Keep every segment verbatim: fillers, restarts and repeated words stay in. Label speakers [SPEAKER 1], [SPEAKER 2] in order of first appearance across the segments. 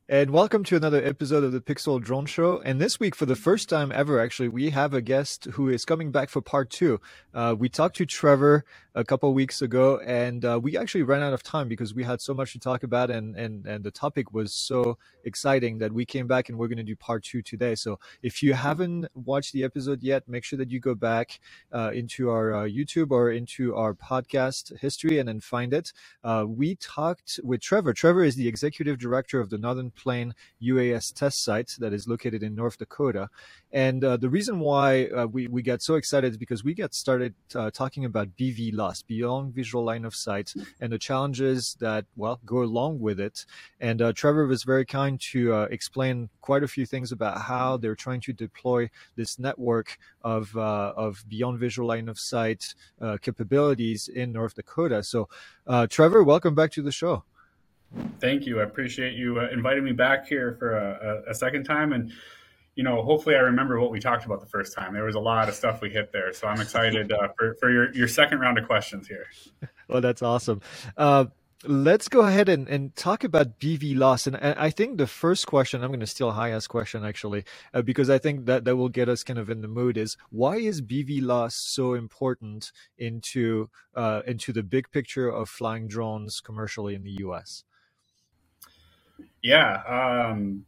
[SPEAKER 1] And welcome to another episode of the Pixel Drone Show. And this week, for the first time ever, actually, we have a guest who is coming back for part two. Uh, we talked to Trevor a couple of weeks ago, and uh, we actually ran out of time because we had so much to talk about, and and and the topic was so exciting that we came back and we're going to do part two today. So if you haven't watched the episode yet, make sure that you go back uh, into our uh, YouTube or into our podcast history and then find it. Uh, we talked with Trevor. Trevor is the executive director of the Northern Plain U A S test site that is located in North Dakota. And uh, the reason why uh, we, we got so excited is because we got started uh, talking about B V loss, beyond visual line of sight, and the challenges that, well, go along with it. And uh, Trevor was very kind to uh, explain quite a few things about how they're trying to deploy this network of, uh, of beyond visual line of sight uh, capabilities in North Dakota. So, uh, Trevor, welcome back to the show.
[SPEAKER 2] Thank you. I appreciate you uh, inviting me back here for a, a, a second time. And, you know, hopefully I remember what we talked about the first time. There was a lot of stuff we hit there. So I'm excited uh, for, for your, your second round of questions here.
[SPEAKER 1] Well, that's awesome. Uh, let's go ahead and, and talk about B V loss. And I think the first question, I'm going to steal Haya's question actually, uh, because I think that, that will get us kind of in the mood is, why is B V loss so important into, uh, into the big picture of flying drones commercially in the U S?
[SPEAKER 2] Yeah, um,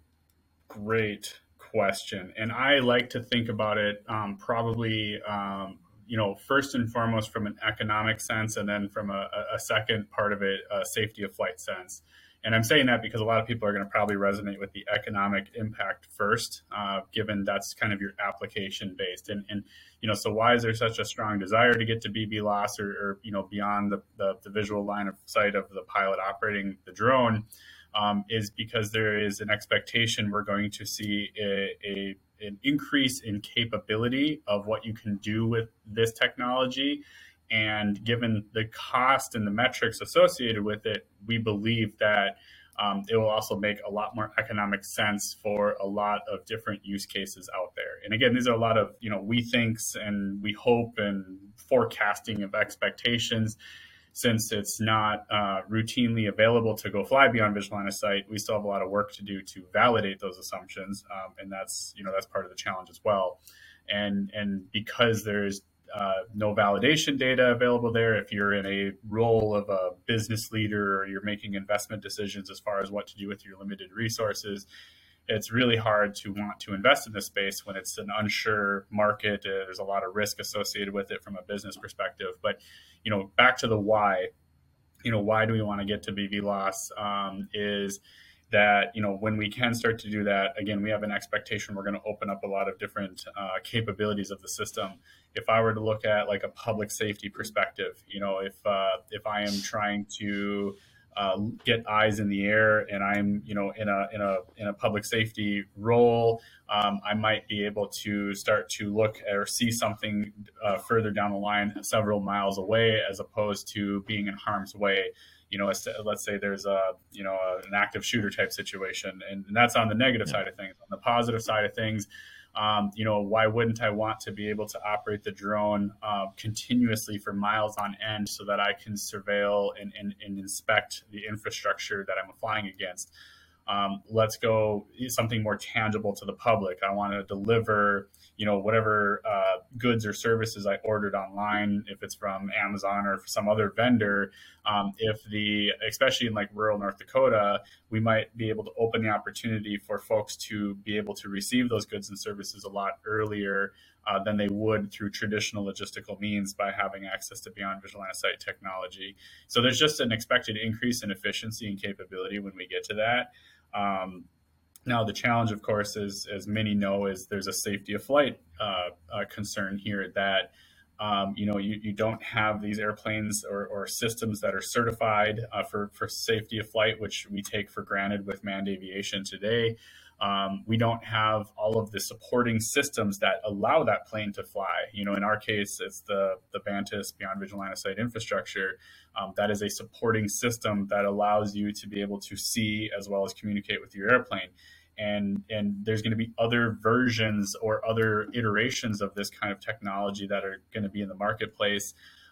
[SPEAKER 2] great question. And I like to think about it um, probably, um, you know, first and foremost from an economic sense, and then from a, a second part of it, a safety of flight sense. And I'm saying that because a lot of people are going to probably resonate with the economic impact first, uh, given that's kind of your application based. And, and, you know, so why is there such a strong desire to get to B V loss or, or you know, beyond the, the, the visual line of sight of the pilot operating the drone? Um, is because there is an expectation we're going to see a, a, an increase in capability of what you can do with this technology. And given the cost and the metrics associated with it, we believe that um, it will also make a lot more economic sense for a lot of different use cases out there. And again, these are a lot of, you know, we thinks and we hope and forecasting of expectations. Since it's not uh, routinely available to go fly beyond visual line of sight, we still have a lot of work to do to validate those assumptions, um, and that's you know that's part of the challenge as well. And and because there's uh, no validation data available there, if you're in a role of a business leader or you're making investment decisions as far as what to do with your limited resources, it's really hard to want to invest in this space when it's an unsure market. Uh, there's a lot of risk associated with it from a business perspective. But, you know, back to the why, you know, why do we want to get to B V loss um, is that, you know, when we can start to do that, again, we have an expectation we're going to open up a lot of different uh, capabilities of the system. If I were to look at like a public safety perspective, you know, if uh, if I am trying to Uh, get eyes in the air, and I'm, you know, in a in a in a public safety role, um, I might be able to start to look or see something uh, further down the line, several miles away, as opposed to being in harm's way. You know, let's say there's a you know an active shooter type situation, and that's on the negative
[SPEAKER 1] Yeah.
[SPEAKER 2] side of things. On the positive side of things, Um, you know, why wouldn't I want to be able to operate the drone uh, continuously for miles on end so that I can surveil and, and, and inspect the infrastructure that I'm flying against? Um, let's go something more tangible to the public. I want to deliver, you know, whatever uh, goods or services I ordered online, if it's from Amazon or some other vendor. Um, if the, especially in like rural North Dakota, we might be able to open the opportunity for folks to be able to receive those goods and services a lot earlier uh, than they would through traditional logistical means by having access to beyond visual line of sight technology. So there's just an expected increase in efficiency and capability when we get to that. Um, now, the challenge, of course, is, as many know, is there's a safety of flight uh, uh, concern here that, um, you know, you, you don't have these airplanes or, or systems that are certified uh, for, for safety of flight, which we take for granted with manned aviation today. Um, we don't have all of the supporting systems that allow that plane to fly. You know, in our case, it's the, the Vantis Beyond Visual Line of Sight infrastructure. Um, that is a supporting system that allows you to be able to see as well as communicate with your airplane. And, and there's going to be other versions or other iterations of this kind of technology that are going to be in the marketplace.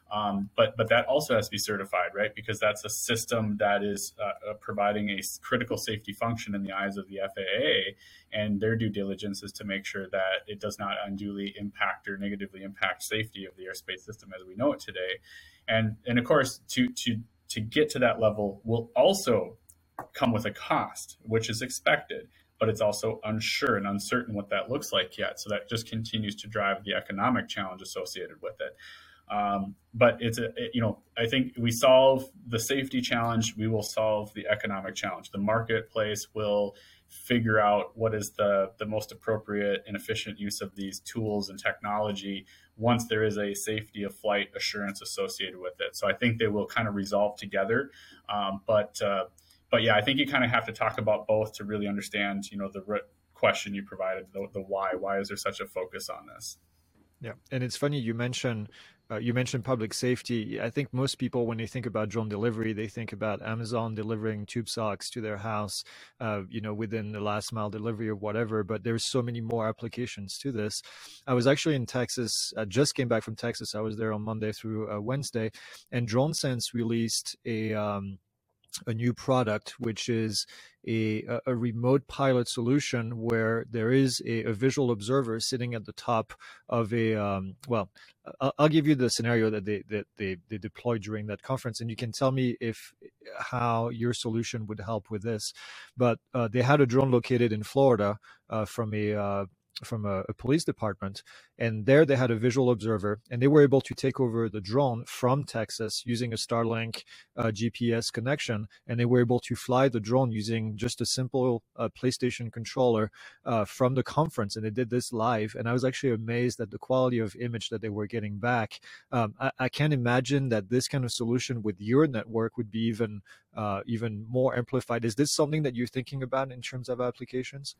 [SPEAKER 2] Um, but but that also has to be certified, right? Because that's a system that is uh, uh, providing a critical safety function in the eyes of the F A A, and their due diligence is to make sure that it does not unduly impact or negatively impact safety of the airspace system as we know it today. And and of course, to to to get to that level will also come with a cost, which is expected, but it's also unsure and uncertain what that looks like yet. So that just continues to drive the economic challenge associated with it. Um, but it's a, it, you know, I think we solve the safety challenge, we will solve the economic challenge. The marketplace will figure out what is the, the most appropriate and efficient use of these tools and technology once there is a safety of flight assurance associated with it. So I think they will kind of resolve together. Um, but, uh, but yeah, I think you kind of have to talk about both to really understand, you know, the question you provided, the, the why, why is there such a focus on this?
[SPEAKER 1] Yeah, and it's funny you mentioned uh, you mentioned public safety. I think most people, when they think about drone delivery, they think about Amazon delivering tube socks to their house, uh, you know, within the last mile delivery or whatever. But there's so many more applications to this. I was actually in Texas. I just came back from Texas. I was there on Monday through uh, Wednesday, and DroneSense released a um, a new product, which is a, a remote pilot solution where there is a, a visual observer sitting at the top of a, um, well, I'll give you the scenario that they, that they, they deployed during that conference, and you can tell me if how your solution would help with this. But uh, they had a drone located in Florida uh, from a uh, from a, a police department, and there they had a visual observer, and they were able to take over the drone from Texas using a Starlink uh, G P S connection, and they were able to fly the drone using just a simple uh, PlayStation controller uh, from the conference, and they did this live, and I was actually amazed at the quality of image that they were getting back. Um, I, I can't imagine that this kind of solution with your network would be even uh, even more amplified. Is this something that you're thinking about in terms of applications?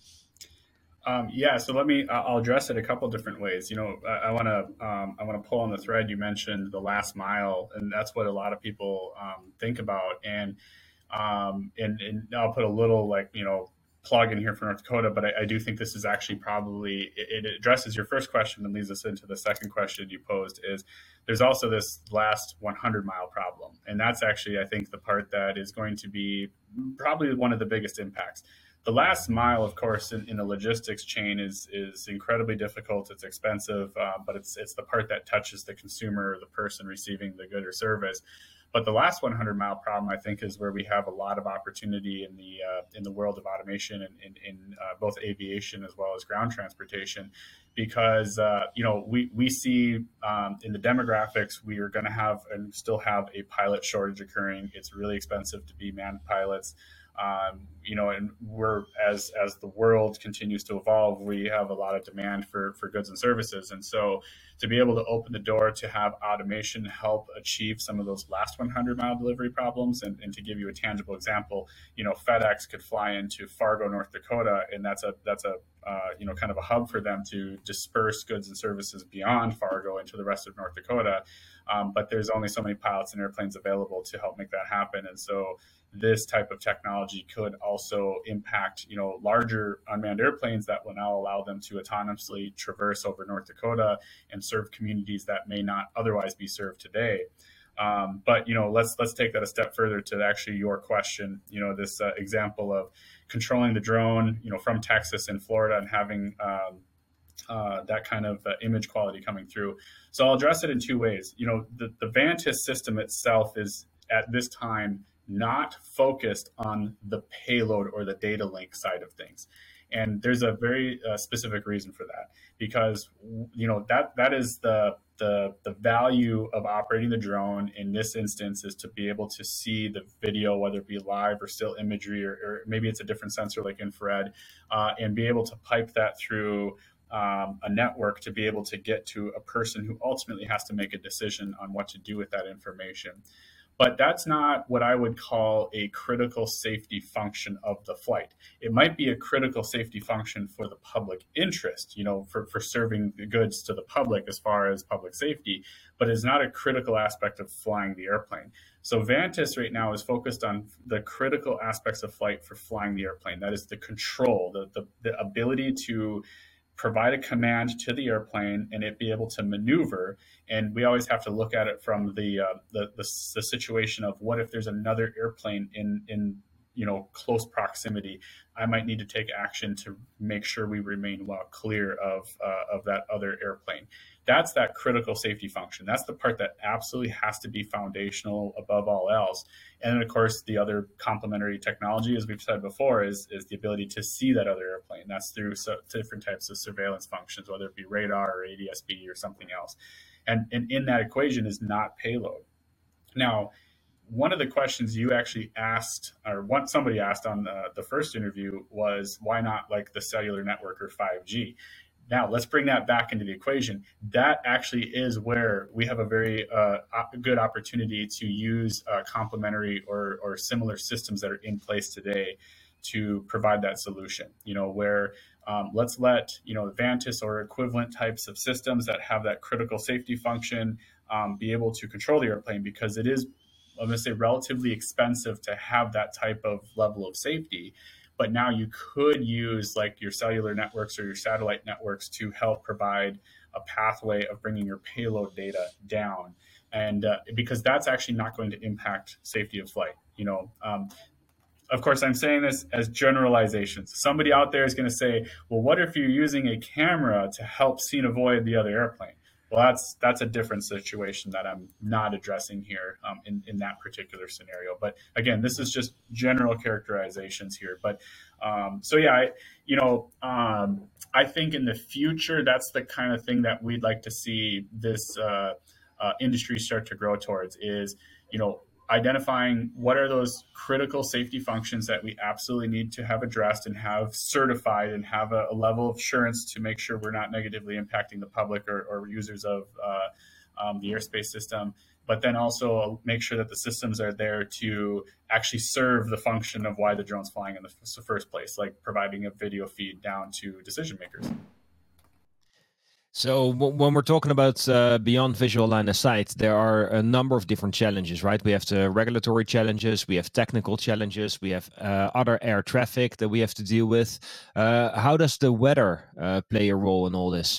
[SPEAKER 2] Um, yeah, so let me. I'll address it a couple different ways. You know, I want to. Um, I want to pull on the thread you mentioned, the last mile, and that's what a lot of people um, think about. And um, and and I'll put a little like you know plug in here for North Dakota, but I, I do think this is actually probably it, it addresses your first question and leads us into the second question you posed. Is there's also this last one hundred mile problem, and that's actually I think the part that is going to be probably one of the biggest impacts. The last mile, of course, in, in the logistics chain is is incredibly difficult. It's expensive, uh, but it's it's the part that touches the consumer or the person receiving the good or service. But the last one hundred mile problem, I think, is where we have a lot of opportunity in the uh, in the world of automation and in, in, in uh, both aviation as well as ground transportation, because uh, you know we we see um, in the demographics we are going to have and still have a pilot shortage occurring. It's really expensive to be manned pilots. Um, you know, and we're as as the world continues to evolve, we have a lot of demand for for goods and services, and so to be able to open the door to have automation help achieve some of those last one hundred mile delivery problems, and, and to give you a tangible example, you know, FedEx could fly into Fargo, North Dakota, and that's a that's a uh, you know kind of a hub for them to disperse goods and services beyond Fargo into the rest of North Dakota. Um, but there's only so many pilots and airplanes available to help make that happen, and so this type of technology could also impact, you know, larger unmanned airplanes that will now allow them to autonomously traverse over North Dakota and serve communities that may not otherwise be served today. Um, but you know, let's let's take that a step further to actually your question. You know, this uh, example of controlling the drone, you know, from Texas and Florida and having um, uh, that kind of uh, image quality coming through. So I'll address it in two ways. You know, the, the Vantis system itself is at this time not focused on the payload or the data link side of things. And there's a very uh, specific reason for that, because you know that that is the the the value of operating the drone in this instance is to be able to see the video, whether it be live or still imagery, or, or maybe it's a different sensor like infrared, uh, and be able to pipe that through um, a network to be able to get to a person who ultimately has to make a decision on what to do with that information. But that's not what I would call a critical safety function of the flight. It might be a critical safety function for the public interest, you know, for, for serving the goods to the public as far as public safety, but it's not a critical aspect of flying the airplane. So Vantis right now is focused on the critical aspects of flight for flying the airplane. That is the control, the, the, the ability to provide a command to the airplane and it be able to maneuver. And we always have to look at it from the uh, the, the the situation of what if there's another airplane in in you know close proximity. I might need to take action to make sure we remain well clear of uh, of that other airplane. That's that critical safety function. That's the part that absolutely has to be foundational above all else. And then, of course, the other complementary technology, as we've said before, is, is the ability to see that other airplane. That's through so, different types of surveillance functions, whether it be radar or A D S B or something else. And, and in that equation is not payload. Now, one of the questions you actually asked, or one, somebody asked on the, the first interview was, why not like the cellular network or five G? Now, let's bring that back into the equation. That actually is where we have a very uh, good opportunity to use uh, complementary or, or similar systems that are in place today to provide that solution. You know, where um, let's let, you know, Vantis or equivalent types of systems that have that critical safety function um, be able to control the airplane, because it is, I'm going to say, relatively expensive to have that type of level of safety. But now you could use like your cellular networks or your satellite networks to help provide a pathway of bringing your payload data down. And uh, because that's actually not going to impact safety of flight. You know, um, of course, I'm saying this as generalizations. Somebody out there is going to say, well, what if you're using a camera to help see and avoid the other airplane? Well, that's that's a different situation that I'm not addressing here um, in, in that particular scenario. But again, this is just general characterizations here. But um, so, yeah, I, you know, um, I think in the future, that's the kind of thing that we'd like to see this uh, uh, industry start to grow towards is, you know, identifying what are those critical safety functions that we absolutely need to have addressed and have certified and have a, a level of assurance to make sure we're not negatively impacting the public or, or users of uh, um, the airspace system, but then also make sure that the systems are there to actually serve the function of why the drone's flying in the f- first place, like providing a video feed down to decision makers.
[SPEAKER 3] So when we're talking about uh, beyond visual line of sight, there are a number of different challenges, right? We have the regulatory challenges, we have technical challenges, we have uh, other air traffic that we have to deal with. Uh, how does the weather uh, play a role in all this?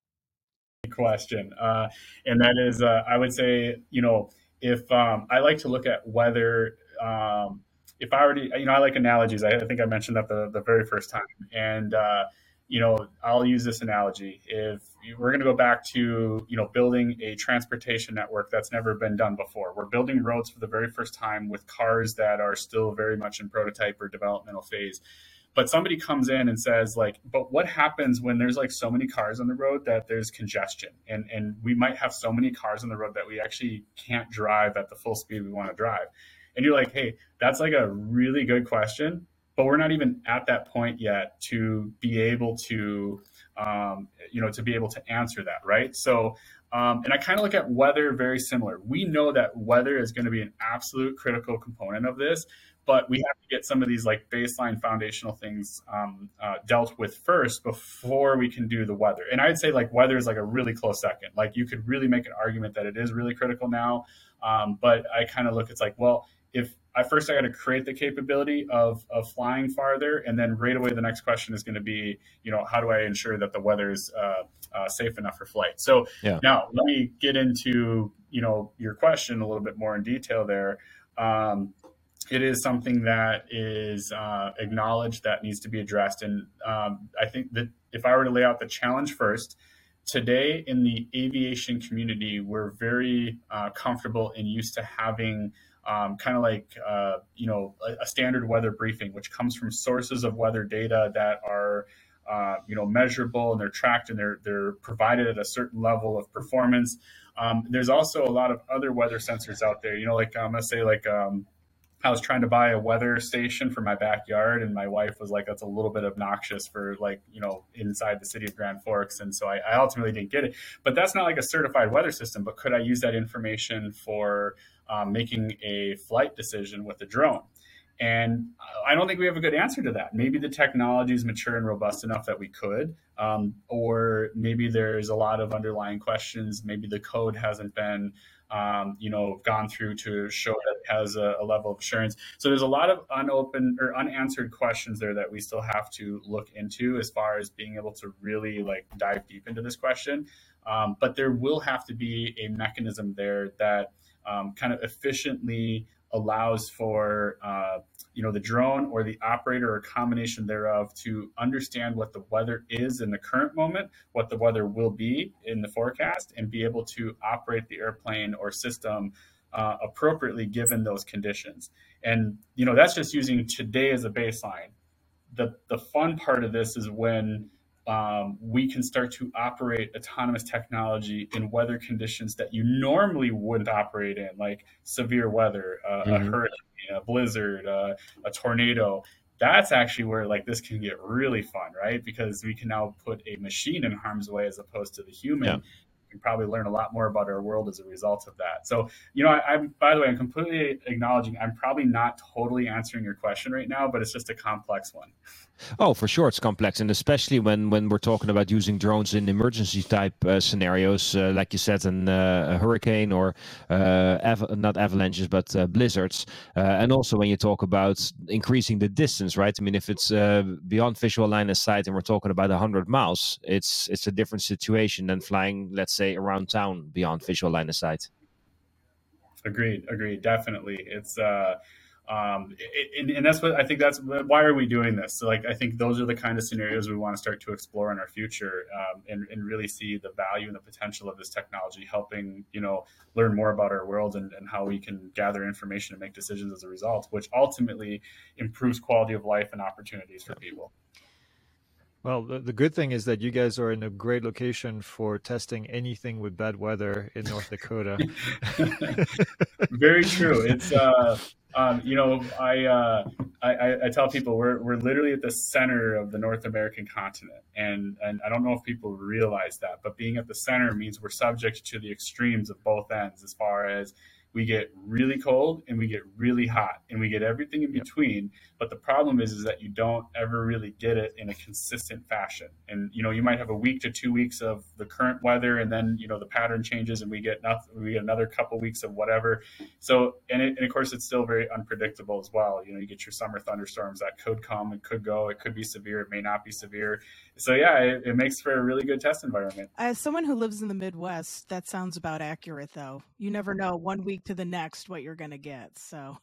[SPEAKER 2] Question. Uh, and that is, uh, I would say, you know, if um, I like to look at weather, um, if I already, you know, I like analogies. I, I think I mentioned that the, the very first time. And, uh, you know, I'll use this analogy. If we're going to go back to, you know, building a transportation network that's never been done before, we're building roads for the very first time with cars that are still very much in prototype or developmental phase. But somebody comes in and says, like, but what happens when there's like so many cars on the road that there's congestion? And, and we might have so many cars on the road that we actually can't drive at the full speed we want to drive. And you're like, hey, that's like a really good question, but we're not even at that point yet to be able to, um, you know, to be able to answer that, right? So, um, and I kind of look at weather very similar. We know that weather is going to be an absolute critical component of this, but we have to get some of these like baseline foundational things um, uh, dealt with first before we can do the weather. And I'd say like weather is like a really close second. Like you could really make an argument that it is really critical now, um, but I kind of look, it's like, well, if I first I got to create the capability of of flying farther, and then right away the next question is going to be, you know, how do I ensure that the weather is uh, uh, safe enough for flight? So yeah. Now let me get into, you know, your question a little bit more in detail there. Um, it is something that is uh, acknowledged that needs to be addressed, and um, I think that if I were to lay out the challenge first. Today in the aviation community, we're very uh, comfortable and used to having um, kind of like, uh, you know, a, a standard weather briefing, which comes from sources of weather data that are, uh, you know, measurable and they're tracked and they're, they're provided at a certain level of performance. Um, there's also a lot of other weather sensors out there, you know, like I'm going to say like, um, I was trying to buy a weather station for my backyard, and my wife was like, that's a little bit obnoxious for like, you know, inside the city of Grand Forks. And so I, I ultimately didn't get it. But that's not like a certified weather system. But could I use that information for um, making a flight decision with a drone? And I don't think we have a good answer to that. Maybe the technology is mature and robust enough that we could, um, or maybe there's a lot of underlying questions. Maybe the code hasn't been um, you know, gone through to show that it has a, a level of assurance. So there's a lot of unopened or unanswered questions there that we still have to look into as far as being able to really like dive deep into this question. Um, but there will have to be a mechanism there that um, kind of efficiently allows for uh, you know the drone or the operator or combination thereof to understand what the weather is in the current moment, what the weather will be in the forecast, and be able to operate the airplane or system uh, appropriately given those conditions. And you know that's just using today as a baseline. The the fun part of this is when um, we can start to operate autonomous technology in weather conditions that you normally wouldn't operate in, like severe weather, uh, mm-hmm. a hurricane, a blizzard, uh, a tornado. That's actually where like this can get really fun, right? Because we can now put a machine in harm's way as opposed to the human. Yeah. We can probably learn a lot more about our world as a result of that. So, you know, I, I'm, by the way, I'm completely acknowledging I'm probably not totally answering your question right now, but it's just a complex one.
[SPEAKER 3] Oh, for sure, it's complex, and especially when, when we're talking about using drones in emergency type uh, scenarios, uh, like you said, an, uh, a hurricane or uh, av- not avalanches, but uh, blizzards, uh, and also when you talk about increasing the distance, right? I mean, if it's uh, beyond visual line of sight and we're talking about one hundred miles, it's it's a different situation than flying, let's say, around town beyond visual line of sight.
[SPEAKER 2] Agreed, agreed, definitely. It's uh, Um, and, and that's what I think that's why are we doing this? So like, I think those are the kind of scenarios we want to start to explore in our future, um, and, and really see the value and the potential of this technology helping, you know, learn more about our world and, and how we can gather information and make decisions as a result, which ultimately improves quality of life and opportunities for people.
[SPEAKER 1] Well, the, the good thing is that you guys are in a great location for testing anything with bad weather in North Dakota.
[SPEAKER 2] Very true. It's, uh, um, you know, I, uh, I, I tell people we're, we're literally at the center of the North American continent. And, and I don't know if people realize that, but being at the center means we're subject to the extremes of both ends as far as we get really cold and we get really hot and we get everything in between. Yep. But the problem is, is that you don't ever really get it in a consistent fashion. And, you know, you might have a week to two weeks of the current weather and then, you know, the pattern changes and we get nothing, we get another couple weeks of whatever. So, and, it, and of course, it's still very unpredictable as well. You know, you get your summer thunderstorms that could come, it could go, it could be severe, it may not be severe. So yeah, it, it makes for a really good test environment.
[SPEAKER 4] As someone who lives in the Midwest, that sounds about accurate though. You never know one week to the next what you're going to get. So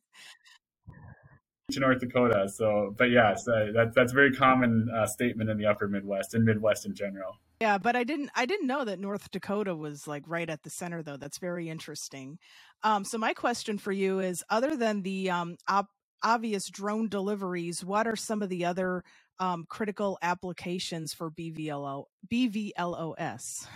[SPEAKER 2] to North Dakota. So, but yeah, so that, that's a very common uh, statement in the upper Midwest and Midwest in general.
[SPEAKER 4] Yeah, but I didn't I didn't know that North Dakota was like right at the center though. That's very interesting. Um, so my question for you is, other than the um, op- obvious drone deliveries, what are some of the other um, critical applications for B V L O B V L O S?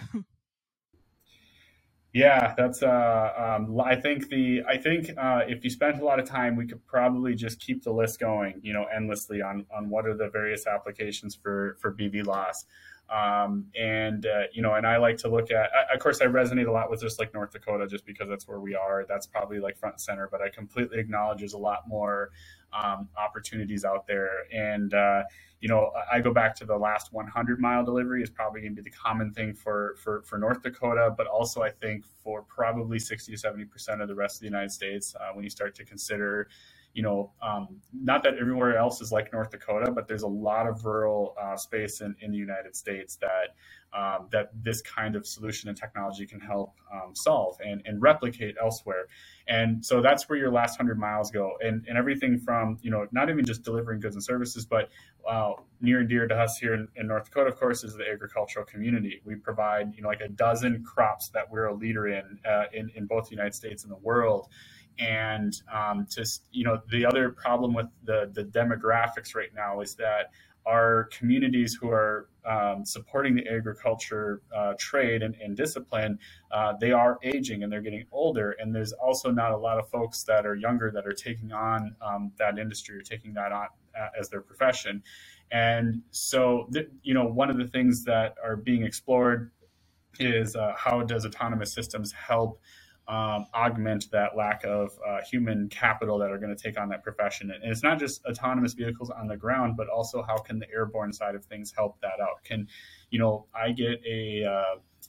[SPEAKER 2] Yeah, that's. Uh, um, I think the. I think uh, if you spent a lot of time, we could probably just keep the list going, you know, endlessly on on what are the various applications for for B V L O S. Um, and uh, you know, and I like to look at. Of course, I resonate a lot with just like North Dakota, just because that's where we are. That's probably like front and center. But I completely acknowledge there's a lot more um, opportunities out there, and. Uh, You know, I go back to the last one hundred mile delivery is probably going to be the common thing for, for, for North Dakota, but also I think for probably sixty to seventy percent of the rest of the United States, uh, when you start to consider, you know, um, not that everywhere else is like North Dakota, but there's a lot of rural uh, space in, in the United States that um, that this kind of solution and technology can help um, solve and, and replicate elsewhere. And so that's where your last one hundred miles go. And, and everything from, you know, not even just delivering goods and services, but uh, near and dear to us here in, in North Dakota, of course, is the agricultural community. We provide, you know, like a dozen crops that we're a leader in, uh, in, in both the United States and the world. And um, just, you know, the other problem with the, the demographics right now is that our communities who are um, supporting the agriculture uh, trade and, and discipline, uh, they are aging and they're getting older. And there's also not a lot of folks that are younger that are taking on um, that industry or taking that on uh, as their profession. And so, th- you know, one of the things that are being explored is uh, how does autonomous systems help Um, augment that lack of uh, human capital that are going to take on that profession. And it's not just autonomous vehicles on the ground, but also how can the airborne side of things help that out? Can, you know, I get a, uh,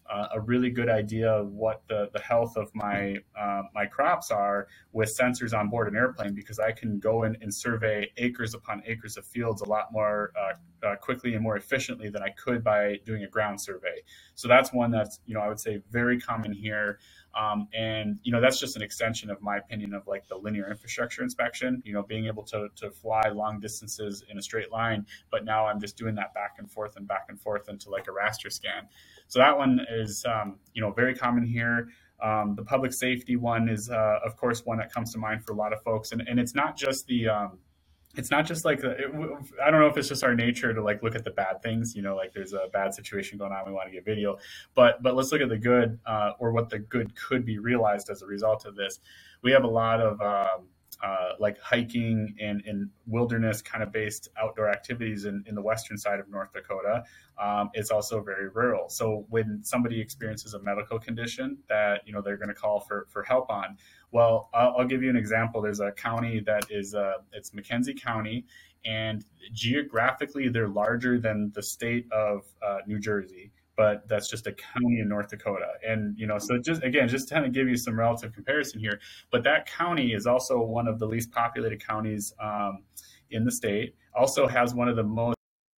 [SPEAKER 2] uh, a really good idea of what the, the health of my uh, my crops are with sensors on board an airplane, because I can go in and survey acres upon acres of fields a lot more uh, uh, quickly and more efficiently than I could by doing a ground survey. So that's one that's, you know, I would say very common here. Um, and, you know, that's just an extension of my opinion of like the linear infrastructure inspection, you know, being able to, to fly long distances in a straight line. But now I'm just doing that back and forth and back and forth into like a raster scan. So that one is, um, you know, very common here. Um, the public safety one is, uh, of course, one that comes to mind for a lot of folks. And, and it's not just the, um, it's not just like, it, I don't know if it's just our nature to like look at the bad things, you know, like there's a bad situation going on, we want to get video, but, but let's look at the good, uh, or what the good could be realized as a result of this. We have a lot of, um, uh, like hiking and, and wilderness kind of based outdoor activities in, in the western side of North Dakota. Um, it's also very rural. So when somebody experiences a medical condition that, you know, they're going to call for, for help on, well, I'll, I'll give you an example. There's a county that is, uh, it's McKenzie County, and geographically they're larger than the state of uh, New Jersey, but that's just a county in North Dakota. And, you know, so just, again, just to kind of give you some relative comparison here, but that county is also one of the least populated counties um, in the state, also has one of the most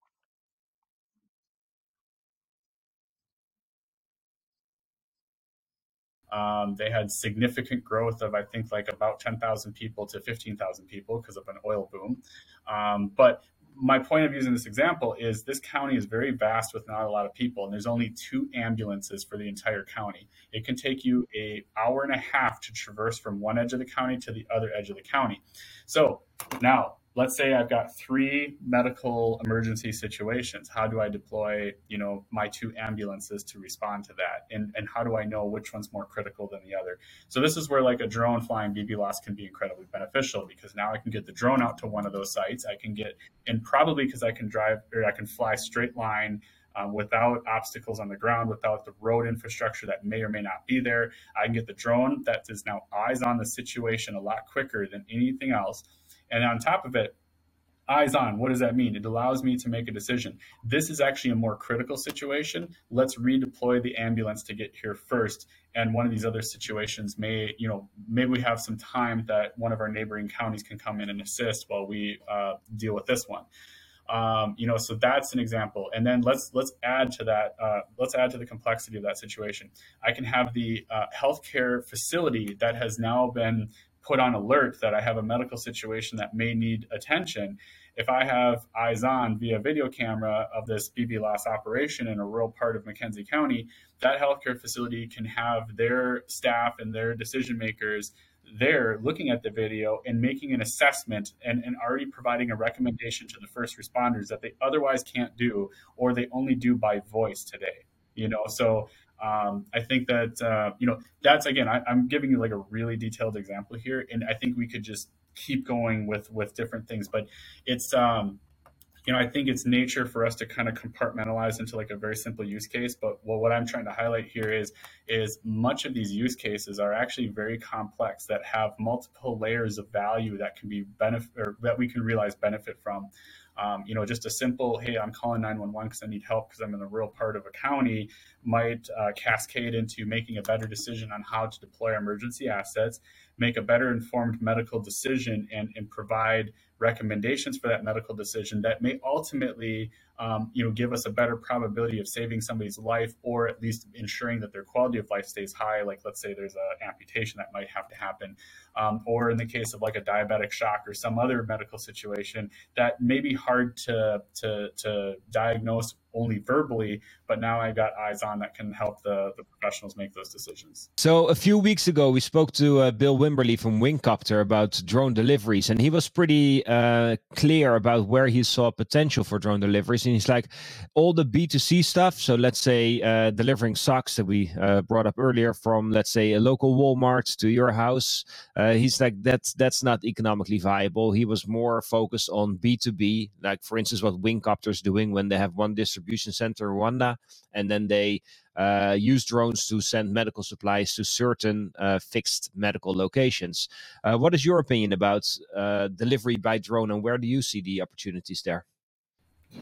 [SPEAKER 2] Um, they had significant growth of, I think, like about ten thousand people to fifteen thousand people because of an oil boom. Um, but my point of using this example is this county is very vast with not a lot of people, and there's only two ambulances for the entire county. It can take you an hour and a half to traverse from one edge of the county to the other edge of the county. So now, let's say I've got three medical emergency situations. How do I deploy, you know, my two ambulances to respond to that? And, and how do I know which one's more critical than the other? So this is where like a drone flying B B L O S can be incredibly beneficial, because now I can get the drone out to one of those sites. I can get, and probably because I can drive, or I can fly straight line Um, without obstacles on the ground, without the road infrastructure that may or may not be there. I can get the drone that is now eyes on the situation a lot quicker than anything else. And on top of it, eyes on, what does that mean? It allows me to make a decision. This is actually a more critical situation. Let's redeploy the ambulance to get here first. And one of these other situations may, you know, maybe we have some time that one of our neighboring counties can come in and assist while we uh, deal with this one. Um, you know, so that's an example. And then let's let's add to that. Uh, let's add to the complexity of that situation. I can have the uh, healthcare facility that has now been put on alert that I have a medical situation that may need attention. If I have eyes on via video camera of this B B L O S operation in a rural part of McKenzie County, that healthcare facility can have their staff and their decision makers there looking at the video and making an assessment and, and already providing a recommendation to the first responders that they otherwise can't do, or they only do by voice today. You know, so um, I think that, uh, you know, that's, again, I, I'm giving you like a really detailed example here. And I think we could just keep going with, with different things, but it's, um, you know, I think it's nature for us to kind of compartmentalize into like a very simple use case. But well, what I'm trying to highlight here is, is much of these use cases are actually very complex, that have multiple layers of value that can be benefit, or that we can realize benefit from. Um, you know, just a simple, hey, I'm calling nine one one because I need help because I'm in the rural part of a county, might uh, cascade into making a better decision on how to deploy emergency assets, make a better informed medical decision, and, and provide recommendations for that medical decision that may ultimately, um, you know, give us a better probability of saving somebody's life, or at least ensuring that their quality of life stays high. Like, let's say there's an amputation that might have to happen, um, or in the case of like a diabetic shock or some other medical situation that may be hard to to to diagnose only verbally, but now I got eyes on that can help the, the professionals make those decisions.
[SPEAKER 3] So a few weeks ago, we spoke to uh, Bill Wimberly from Wingcopter about drone deliveries, and he was pretty uh, clear about where he saw potential for drone deliveries. And he's like, all the B two C stuff, so let's say uh, delivering socks that we uh, brought up earlier from, let's say, a local Walmart to your house, uh, he's like, that's, that's not economically viable. He was more focused on B two B, like, for instance, what Wingcopter is doing when they have one distribution center in Rwanda, and then they uh, use drones to send medical supplies to certain uh, fixed medical locations. Uh, what is your opinion about uh, delivery by drone, and where do you see the opportunities there?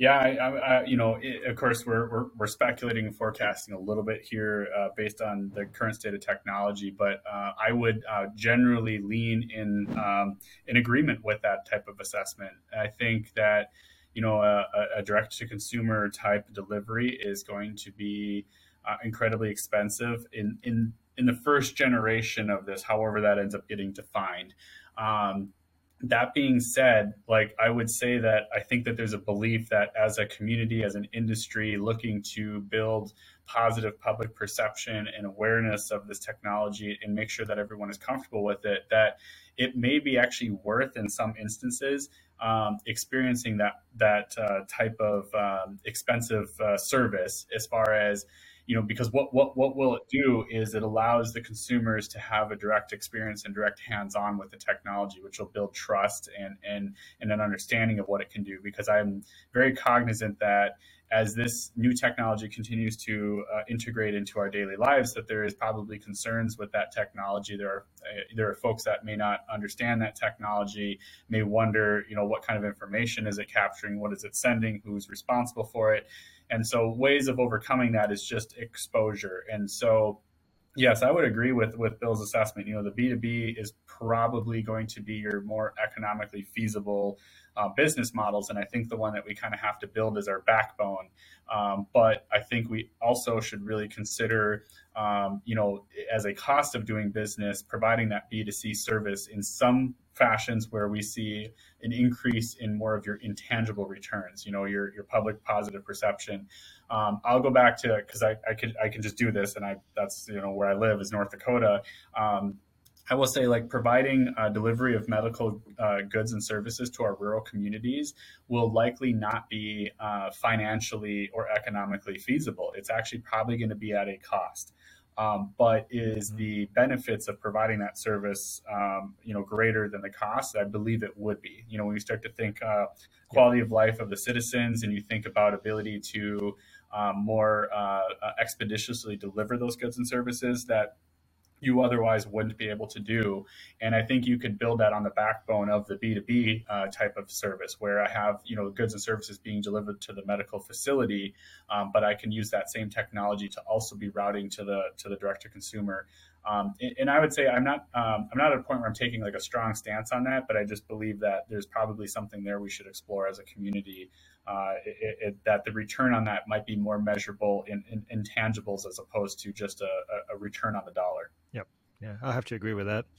[SPEAKER 2] Yeah, I, I, I, you know, it, of course, we're, we're we're speculating and forecasting a little bit here uh, based on the current state of technology, but uh, I would uh, generally lean in um, in agreement with that type of assessment. I think that you know a, a direct to consumer type delivery is going to be uh, incredibly expensive in in in the first generation of this, however that ends up getting defined. Um, that being said, like I would say that I think that there's a belief that as a community, as an industry looking to build positive public perception and awareness of this technology and make sure that everyone is comfortable with it, that it may be actually worth in some instances um, experiencing that that uh, type of um, expensive uh, service as far as you know, because what, what, what will it do is it allows the consumers to have a direct experience and direct hands-on with the technology, which will build trust and, and, and an understanding of what it can do. Because I'm very cognizant that as this new technology continues to uh, integrate into our daily lives, that there is probably concerns with that technology. There are uh, there are folks that may not understand that technology, may wonder, you know, what kind of information is it capturing? What is it sending? Who's responsible for it? And so ways of overcoming that is just exposure. And so, yes, I would agree with, with Bill's assessment. You know, the B two B is probably going to be your more economically feasible uh, business models. And I think the one that we kind of have to build is our backbone. Um, but I think we also should really consider, um, you know, as a cost of doing business, providing that B two C service in some fashions where we see an increase in more of your intangible returns, you know, your, your public positive perception. Um, I'll go back to, because I, I can I can just do this, and I that's you know where I live is North Dakota. Um, I will say, like, providing uh, delivery of medical uh, goods and services to our rural communities will likely not be uh, financially or economically feasible. It's actually probably going to be at a cost. Um, but is the benefits of providing that service, um, you know, greater than the cost? I believe it would be. You know, when you start to think uh, quality of life of the citizens, and you think about ability to um, more uh, expeditiously deliver those goods and services that you otherwise wouldn't be able to do. And I think you could build that on the backbone of the B two B uh, type of service, where I have, you know, goods and services being delivered to the medical facility, um, but I can use that same technology to also be routing to the to the direct to consumer. Um, and, and I would say I'm not um, I'm not at a point where I'm taking like a strong stance on that, but I just believe that there's probably something there we should explore as a community. Uh, it, it, that the return on that might be more measurable in, in, in tangibles as opposed to just a, a return on the dollar.
[SPEAKER 1] Yep. Yeah, I have to agree with that.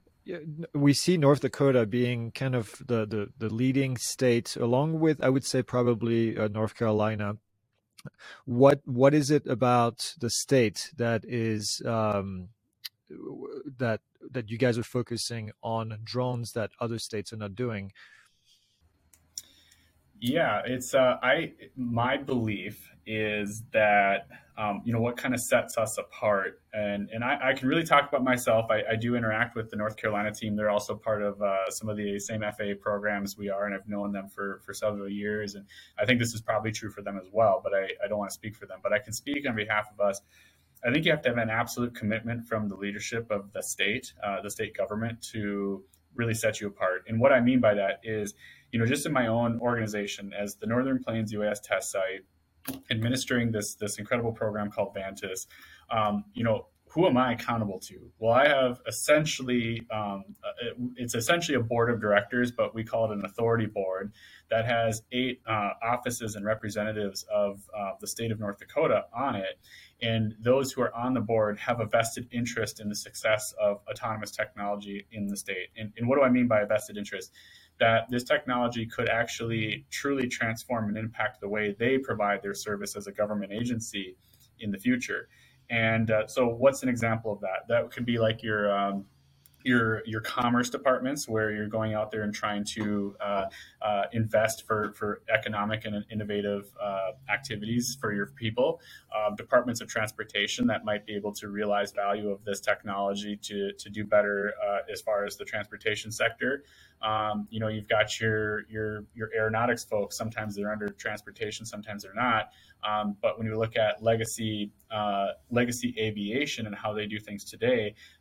[SPEAKER 1] We see North Dakota being kind of the, the, the leading state, along with, I would say, probably uh, North Carolina. What what is it about the state that is um, that that you guys are focusing on drones that other states are not doing?
[SPEAKER 2] Yeah, it's uh, I. My belief is that um, you know what kind of sets us apart, and and I, I can really talk about myself. I, I do interact with the North Carolina team. They're also part of uh, some of the same F A A programs we are, and I've known them for for several years. And I think this is probably true for them as well. But I, I don't want to speak for them. But I can speak on behalf of us. I think you have to have an absolute commitment from the leadership of the state, uh, the state government, to really set you apart. And what I mean by that is, you know, just in my own organization as the Northern Plains U A S test site, administering this this incredible program called Vantis, um, you know, who am I accountable to? Well, I have essentially, um, it's essentially a board of directors, but we call it an authority board that has eight uh, offices and representatives of uh, the state of North Dakota on it. And those who are on the board have a vested interest in the success of autonomous technology in the state. And, and what do I mean by a vested interest? That this technology could actually truly transform and impact the way they provide their service as a government agency in the future. And uh, so what's an example of that? That could be like your um, your your commerce departments, where you're going out there and trying to uh, uh, invest for, for economic and innovative uh, activities for your people. Uh, departments of transportation that might be able to realize value of this technology to, to do better uh, as far as the transportation sector. Um, you know, you've got your your your aeronautics folks. Sometimes they're under transportation, sometimes they're not. Um, but when you look at legacy uh, legacy aviation and how they do things today,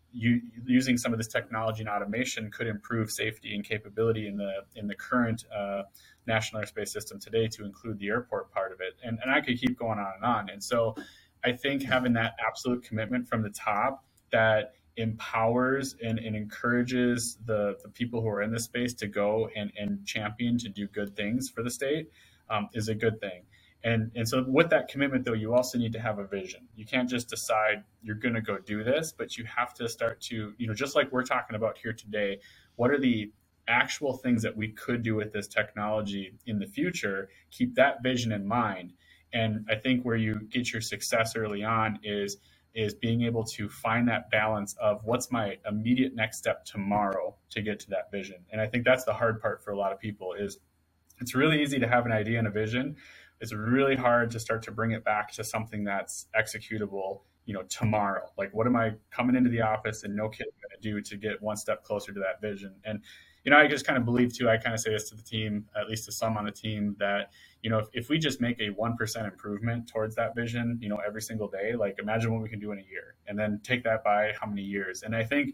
[SPEAKER 2] you, using some of this technology and automation could improve safety and capability in the in the current uh, national airspace system today, to include the airport part of it. And, and I could keep going on and on. And so I think having that absolute commitment from the top that empowers and, and encourages the, the people who are in this space to go and, and champion to do good things for the state um, is a good thing. And, and so with that commitment, though, you also need to have a vision. You can't just decide you're going to go do this, but you have to start to, you know, just like we're talking about here today, what are the actual things that we could do with this technology in the future? Keep that vision in mind. And I think where you get your success early on is is being able to find that balance of what's my immediate next step tomorrow to get to that vision. And I think that's the hard part for a lot of people. Is it's really easy to have an idea and a vision. It's really hard to start to bring it back to something that's executable, you know, tomorrow. Like, what am I coming into the office and no kid going to do to get one step closer to that vision? And, you know, I just kind of believe too, I kind of say this to the team, at least to some on the team, that, you know, if, if we just make a one percent improvement towards that vision, you know, every single day, like imagine what we can do in a year, and then take that by how many years. And I think,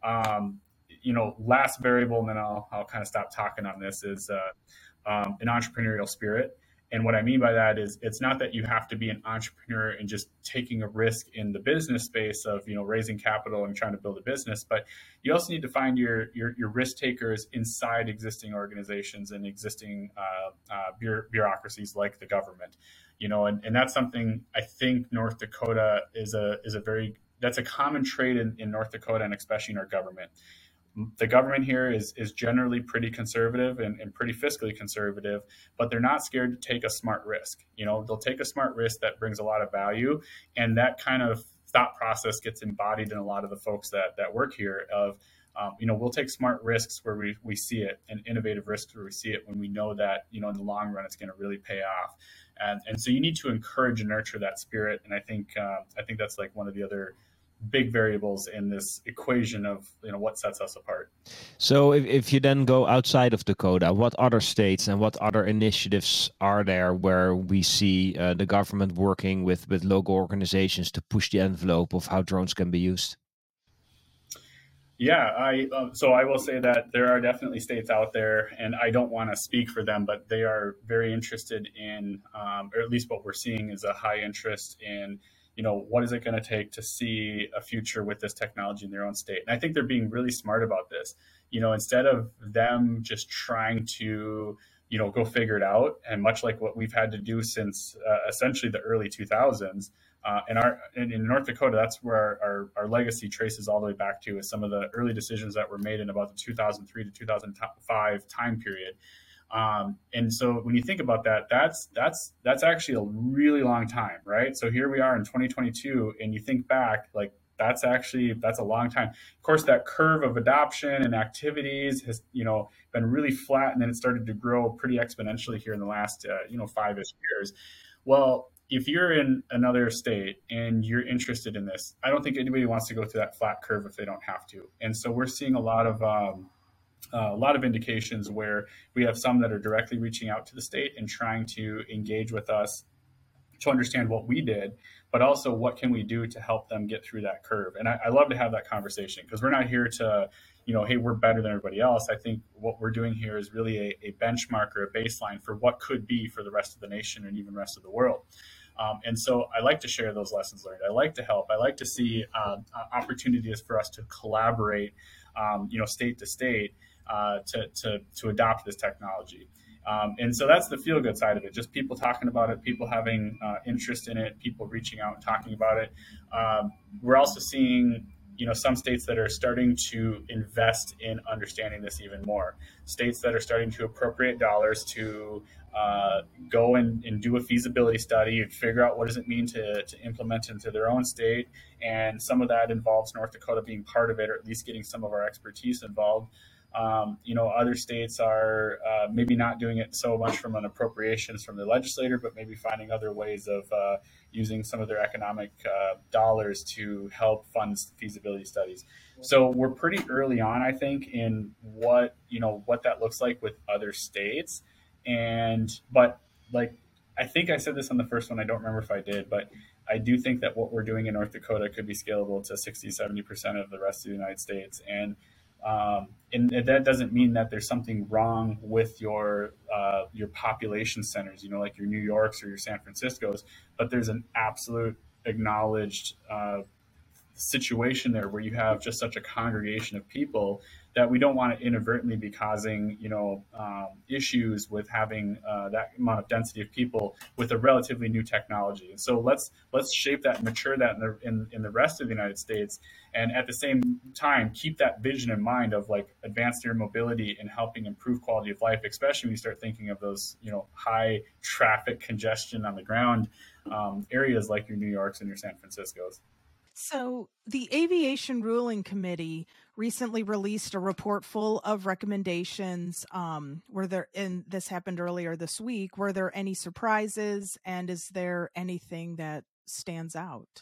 [SPEAKER 2] um, you know, last variable, and then I'll, I'll kind of stop talking on this, is uh, um, an entrepreneurial spirit. And what I mean by that is, it's not that you have to be an entrepreneur and just taking a risk in the business space of, you know, raising capital and trying to build a business, but you also need to find your your, your risk takers inside existing organizations and existing uh, uh, bureaucracies like the government, you know, and, and that's something I think North Dakota is a is a very, that's a common trait in, in North Dakota, and especially in our government. The government here is is generally pretty conservative and, and pretty fiscally conservative, but they're not scared to take a smart risk. You know, they'll take a smart risk that brings a lot of value, and that kind of thought process gets embodied in a lot of the folks that that work here. Of um, you know, we'll take smart risks where we, we see it, and innovative risks where we see it, when we know that, you know, in the long run it's going to really pay off. And and so you need to encourage and nurture that spirit. And I think uh, I think that's like one of the other big variables in this equation of, you know, what sets us apart.
[SPEAKER 3] So if, if you then go outside of Dakota, what other states and what other initiatives are there where we see uh, the government working with, with local organizations to push the envelope of how drones can be used?
[SPEAKER 2] Yeah, I uh, so I will say that there are definitely states out there, and I don't want to speak for them, but they are very interested in, um, or at least what we're seeing is a high interest in, you know, what is it going to take to see a future with this technology in their own state? And I think they're being really smart about this. You know, instead of them just trying to, you know, go figure it out, and much like what we've had to do since uh, essentially the early two thousands, uh, and our in, in North Dakota, that's where our, our, our legacy traces all the way back to, is some of the early decisions that were made in about the two thousand three to two thousand five time period. Um, and so when you think about that, that's that's that's actually a really long time, right? So here we are in twenty twenty-two, and you think back, like that's actually that's a long time. Of course, that curve of adoption and activities has, you know, been really flat, and then it started to grow pretty exponentially here in the last uh, you know five-ish years. Well, if you're in another state and you're interested in this, I don't think anybody wants to go through that flat curve if they don't have to. And so we're seeing a lot of um, Uh, a lot of indications where we have some that are directly reaching out to the state and trying to engage with us to understand what we did, but also what can we do to help them get through that curve. And I, I love to have that conversation, because we're not here to, you know, hey, we're better than everybody else. I think what we're doing here is really a, a benchmark or a baseline for what could be for the rest of the nation and even the rest of the world. Um, and so I like to share those lessons learned. I like to help. I like to see uh, opportunities for us to collaborate, um, you know, state to state, Uh, to, to, to adopt this technology. Um, and so that's the feel-good side of it, just people talking about it, people having uh, interest in it, people reaching out and talking about it. Um, we're also seeing, you know, some states that are starting to invest in understanding this even more. States that are starting to appropriate dollars to uh, go and, and do a feasibility study and figure out what does it mean to, to implement into their own state. And some of that involves North Dakota being part of it, or at least getting some of our expertise involved. Um, you know, other states are uh, maybe not doing it so much from an appropriations from the legislator, but maybe finding other ways of uh, using some of their economic uh, dollars to help fund feasibility studies. So we're pretty early on, I think, in what, you know, what that looks like with other states. And, but like, I think I said this on the first one, I don't remember if I did, but I do think that what we're doing in North Dakota could be scalable to sixty, seventy percent of the rest of the United States. And Um, and, and that doesn't mean that there's something wrong with your uh, your population centers, you know, like your New Yorks or your San Franciscos, but there's an absolute acknowledged uh, situation there where you have just such a congregation of people that we don't want to inadvertently be causing, you know, um, issues with having uh, that amount of density of people with a relatively new technology. And so let's let's shape that and mature that in the in, in the rest of the United States, and at the same time keep that vision in mind of like advanced air mobility and helping improve quality of life, especially when you start thinking of those, you know, high traffic congestion on the ground um, areas like your New Yorks and your San Franciscos.
[SPEAKER 4] So, the Aviation Ruling Committee recently released a report full of recommendations. Um, were there, and this happened earlier this week, were there any surprises, and is there anything that stands out?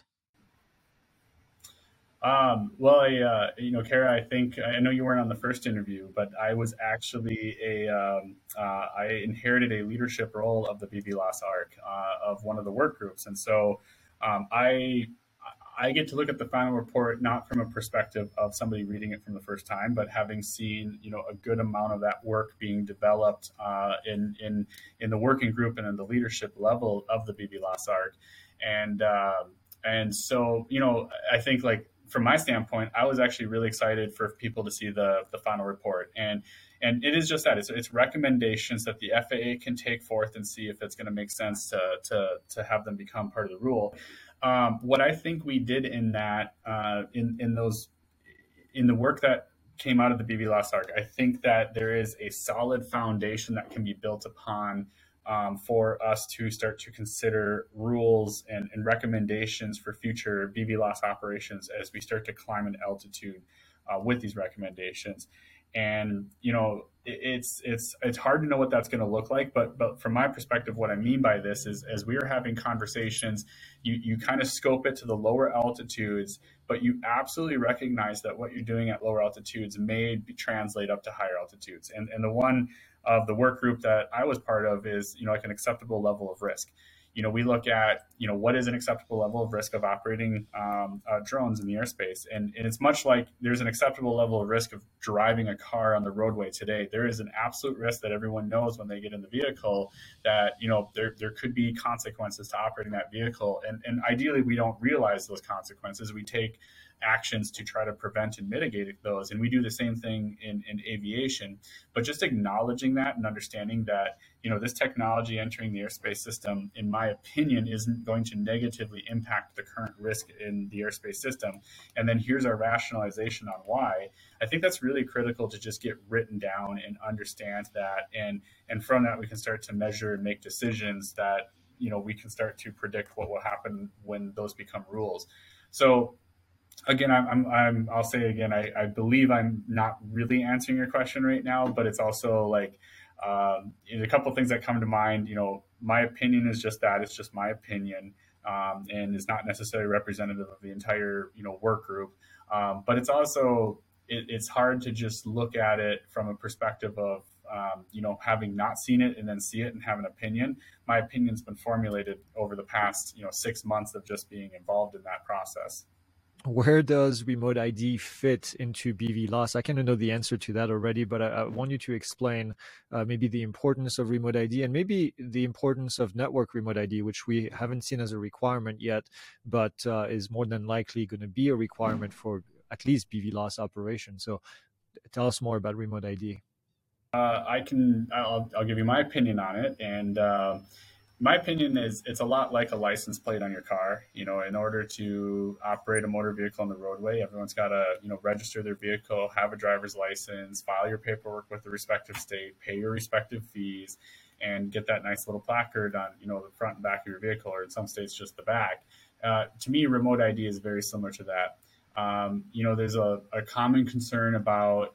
[SPEAKER 2] Um, well, I, uh, you know, Kara, I think, I know you weren't on the first interview, but I was actually a, um, uh, I inherited a leadership role of the BVLOS A R C, uh, of one of the work groups. And so um, I, I get to look at the final report not from a perspective of somebody reading it from the first time, but having seen, you know, a good amount of that work being developed uh, in in in the working group and in the leadership level of the BVLOS A R C, and uh, and so you know, I think like from my standpoint, I was actually really excited for people to see the the final report, and and it is just that it's, it's recommendations that the F A A can take forth and see if it's going to make sense to to to have them become part of the rule. Um, what I think we did in that, uh, in in those, in the work that came out of the BVLOS A R C, I think that there is a solid foundation that can be built upon um, for us to start to consider rules and, and recommendations for future BVLOS operations as we start to climb in altitude uh, with these recommendations. And you know, it's it's it's hard to know what that's going to look like, but but from my perspective, what I mean by this is, as we are having conversations, you you kind of scope it to the lower altitudes, but you absolutely recognize that what you're doing at lower altitudes may be translate up to higher altitudes. And and the one of the work group that I was part of is, you know, like an acceptable level of risk. You know, we look at, you know, what is an acceptable level of risk of operating um, uh, drones in the airspace. And, and it's much like there's an acceptable level of risk of driving a car on the roadway today. There is an absolute risk that everyone knows when they get in the vehicle that, you know, there, there could be consequences to operating that vehicle. And, and ideally, we don't realize those consequences. We take actions to try to prevent and mitigate those. And we do the same thing in, in aviation, but just acknowledging that and understanding that, you know, this technology entering the airspace system, in my opinion, isn't going to negatively impact the current risk in the airspace system. And then here's our rationalization on why. I think that's really critical to just get written down and understand that. And, and from that, we can start to measure and make decisions that, you know, we can start to predict what will happen when those become rules. So again, I'm, I'm, I'm, I'll say again, I, I believe I'm not really answering your question right now, but it's also like, um, a couple of things that come to mind. You know, my opinion is just that, it's just my opinion, um, and is not necessarily representative of the entire, you know, work group. Um, but it's also, it, it's hard to just look at it from a perspective of, um, you know, having not seen it and then see it and have an opinion. My opinion's been formulated over the past, you know, six months of just being involved in that process.
[SPEAKER 1] Where does remote I D fit into BVLOS? I kind of know the answer to that already, but I, I want you to explain uh, maybe the importance of remote I D and maybe the importance of network remote I D, which we haven't seen as a requirement yet, but uh, is more than likely going to be a requirement for at least BVLOS operations. So tell us more about remote I D.
[SPEAKER 2] Uh, I can, I'll, I'll give you my opinion on it. And uh, my opinion is it's a lot like a license plate on your car. You know, in order to operate a motor vehicle on the roadway, everyone's got to, you know, register their vehicle, have a driver's license, file your paperwork with the respective state, pay your respective fees, and get that nice little placard on, you know, the front and back of your vehicle, or in some states, just the back. Uh, to me, remote I D is very similar to that. Um, you know, there's a, a common concern about,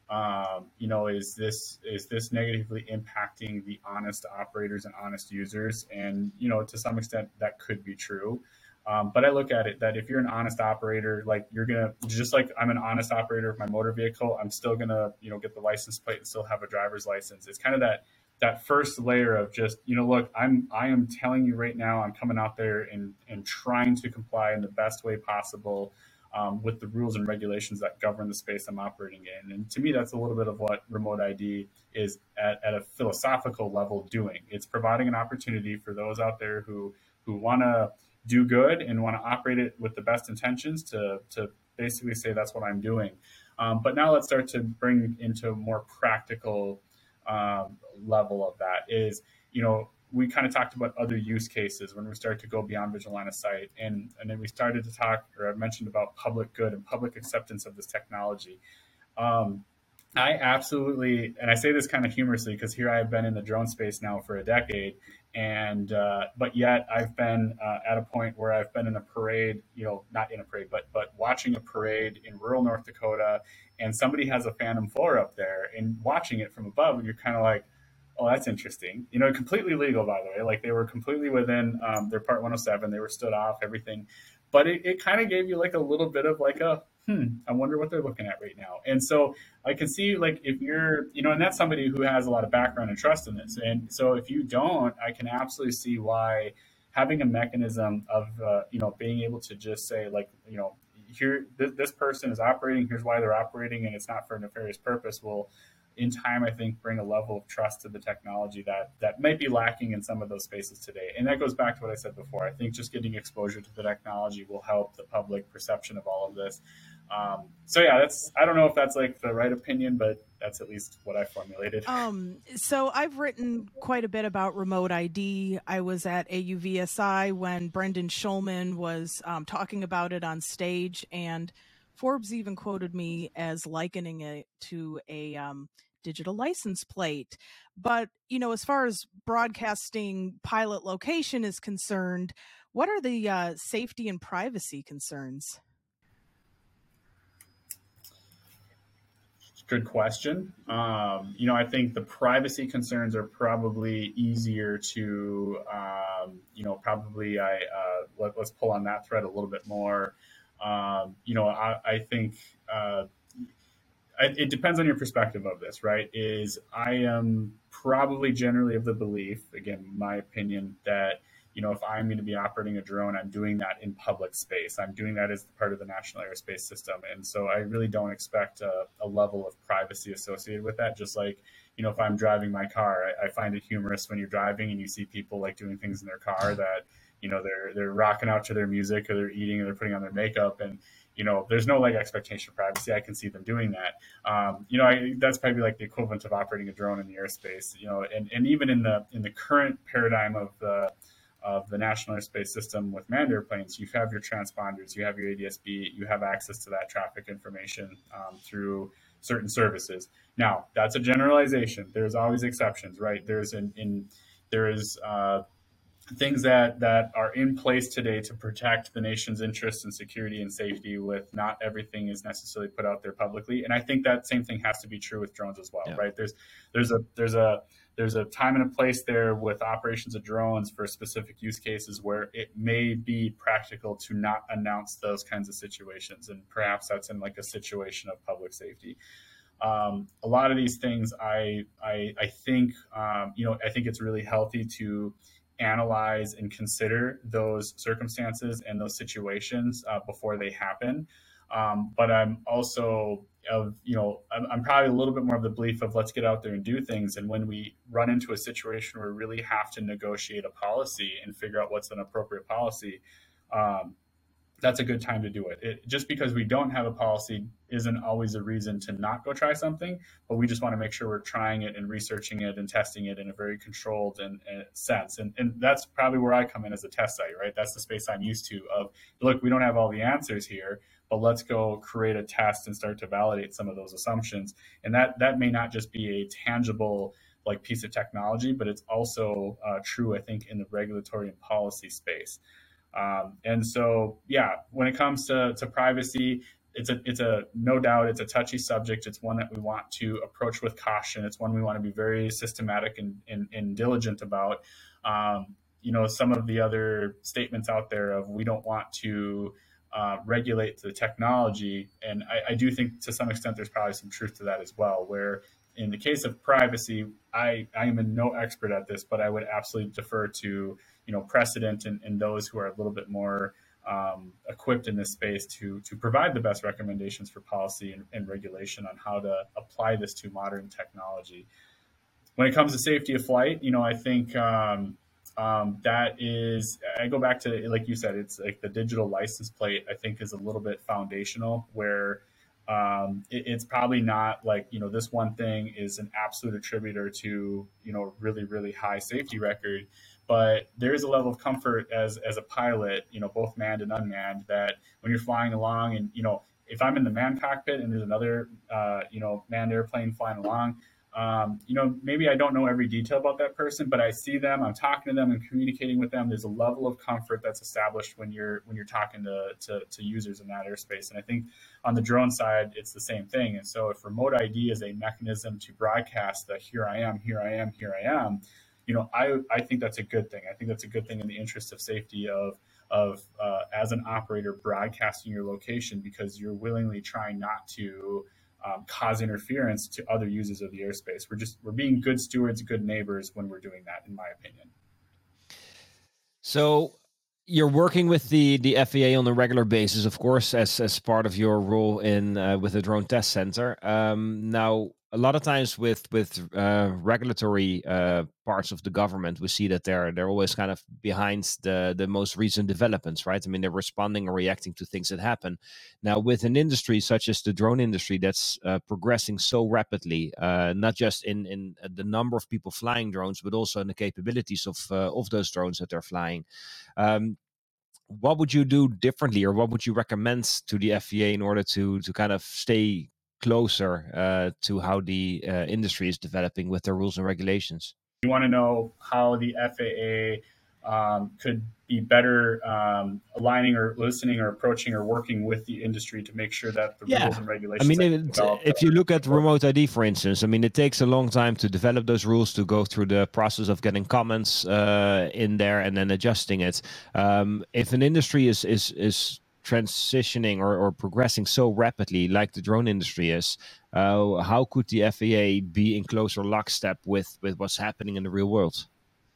[SPEAKER 2] Um, you know, is this is this negatively impacting the honest operators and honest users? And, you know, to some extent that could be true. Um, but I look at it that if you're an honest operator, like you're going to, just like I'm an honest operator of my motor vehicle, I'm still going to, you know, get the license plate and still have a driver's license. It's kind of that that first layer of just, you know, look, I'm I am telling you right now, I'm coming out there and and trying to comply in the best way possible um, with the rules and regulations that govern the space I'm operating in. And to me, that's a little bit of what remote I D is at, at a philosophical level doing. It's providing an opportunity for those out there who who want to do good and want to operate it with the best intentions to to basically say that's what I'm doing. Um, but now let's start to bring into a more practical um, level of that is, you know, we kind of talked about other use cases when we started to go beyond visual line of sight. And, and then we started to talk, or I mentioned about public good and public acceptance of this technology. Um, I absolutely, and I say this kind of humorously because here I have been in the drone space now for a decade, and uh, but yet I've been uh, at a point where I've been in a parade, you know, not in a parade, but but watching a parade in rural North Dakota, and somebody has a Phantom four up there, and watching it from above, and you're kind of like, oh, that's interesting. You know, completely legal, by the way. Like they were completely within um, their Part one oh seven. They were stood off, everything. But it, it kind of gave you like a little bit of like a, hmm, I wonder what they're looking at right now. And so I can see like if you're, you know, and that's somebody who has a lot of background and trust in this. And so if you don't, I can absolutely see why having a mechanism of, uh, you know, being able to just say like, you know, here, this, this person is operating, here's why they're operating, and it's not for a nefarious purpose will, in time, I think, bring a level of trust to the technology that that might be lacking in some of those spaces today. And that goes back to what I said before. I think just getting exposure to the technology will help the public perception of all of this. Um, so yeah, that's, I don't know if that's like the right opinion, but that's at least what I formulated.
[SPEAKER 4] Um, so I've written quite a bit about remote I D. I was at A U V S I when Brendan Schulman was um, talking about it on stage, and Forbes even quoted me as likening it to a um, digital license plate. But, you know, as far as broadcasting pilot location is concerned, what are the uh, safety and privacy concerns?
[SPEAKER 2] Good question. Um, you know, I think the privacy concerns are probably easier to, um, you know, probably I uh, let, let's pull on that thread a little bit more. Um, you know, I, I think uh, I, it depends on your perspective of this, right? Is I am probably generally of the belief, again, my opinion, that you know, if I'm going to be operating a drone, I'm doing that in public space. I'm doing that as part of the National Airspace System. And so I really don't expect a, a level of privacy associated with that. Just like, you know, if I'm driving my car, I, I find it humorous when you're driving and you see people like doing things in their car that, you know, they're, they're rocking out to their music, or they're eating, or they're putting on their makeup. And, you know, there's no like expectation of privacy. I can see them doing that. Um, you know, I, that's probably like the equivalent of operating a drone in the airspace, you know, and, and even in the, in the current paradigm of the, of the National Airspace System with manned airplanes, you have your transponders, you have your A D S B, you have access to that traffic information um, through certain services. Now, that's a generalization. There's always exceptions, right? There's in, in there is uh, things that that are in place today to protect the nation's interests and security and safety. With not everything is necessarily put out there publicly, and I think that same thing has to be true with drones as well, yeah. Right? There's there's a there's a There's a time and a place there with operations of drones for specific use cases where it may be practical to not announce those kinds of situations. And perhaps that's in like a situation of public safety. Um, a lot of these things, I, I, I think, um, you know, I think it's really healthy to analyze and consider those circumstances and those situations uh, before they happen. Um, but I'm also of, you know, I'm, I'm probably a little bit more of the belief of let's get out there and do things. And when we run into a situation where we really have to negotiate a policy and figure out what's an appropriate policy, um, that's a good time to do it. It. Just because we don't have a policy isn't always a reason to not go try something, but we just want to make sure we're trying it and researching it and testing it in a very controlled and, and sense. And, and that's probably where I come in as a test site, right? That's the space I'm used to of, look, we don't have all the answers here, but let's go create a test and start to validate some of those assumptions. And that, that may not just be a tangible like piece of technology, but it's also uh, true, I think, in the regulatory and policy space. Um, and so, yeah, when it comes to, to privacy, it's a, it's a, no doubt, it's a touchy subject. It's one that we want to approach with caution. It's one we want to be very systematic and, and, and diligent about. Um, you know, some of the other statements out there of we don't want to uh, regulate the technology. And I, I do think to some extent, there's probably some truth to that as well, where in the case of privacy, I, I am no expert at this, but I would absolutely defer to, you know, precedent and, and those who are a little bit more um, equipped in this space to to provide the best recommendations for policy and, and regulation on how to apply this to modern technology. When it comes to safety of flight, you know, I think um, um, that is, I go back to, like you said, it's like the digital license plate, I think is a little bit foundational, where um, it, it's probably not like, you know, this one thing is an absolute attributor to, you know, really, really high safety record. But there is a level of comfort as, as a pilot, you know, both manned and unmanned, that when you're flying along and, you know, if I'm in the manned cockpit and there's another, uh, you know, manned airplane flying along, Um, you know, maybe I don't know every detail about that person, but I see them, I'm talking to them and communicating with them. There's a level of comfort that's established when you're when you're talking to, to, to users in that airspace. And I think on the drone side, it's the same thing. And so if remote I D is a mechanism to broadcast the here I am, here I am, here I am, you know, I, I think that's a good thing. I think that's a good thing in the interest of safety of of uh, as an operator broadcasting your location, because you're willingly trying not to Um, cause interference to other users of the airspace. We're just, we're being good stewards, good neighbors when we're doing that, in my opinion.
[SPEAKER 3] So you're working with the, the F A A on a regular basis, of course, as, as part of your role in uh, with the Drone Test Center. Um, now, a lot of times with with uh, regulatory uh, parts of the government, we see that they're they're always kind of behind the the most recent developments, right? I mean, they're responding or reacting to things that happen. Now, with an industry such as the drone industry that's uh, progressing so rapidly, uh, not just in in the number of people flying drones, but also in the capabilities of uh, of those drones that they're flying. Um, what would you do differently, or what would you recommend to the F A A in order to to kind of stay closer uh, to how the uh, industry is developing with their rules and regulations?
[SPEAKER 2] You want to know how the F A A um, could be better um, aligning or listening or approaching or working with the industry to make sure that the
[SPEAKER 3] Yeah.
[SPEAKER 2] rules and regulations.
[SPEAKER 3] I mean, it, if you look at remote I D, for instance, I mean, it takes a long time to develop those rules, to go through the process of getting comments uh, in there and then adjusting it. Um, if an industry is is is transitioning or, or progressing so rapidly like the drone industry is, uh, how could the F A A be in closer lockstep with, with what's happening in the real world?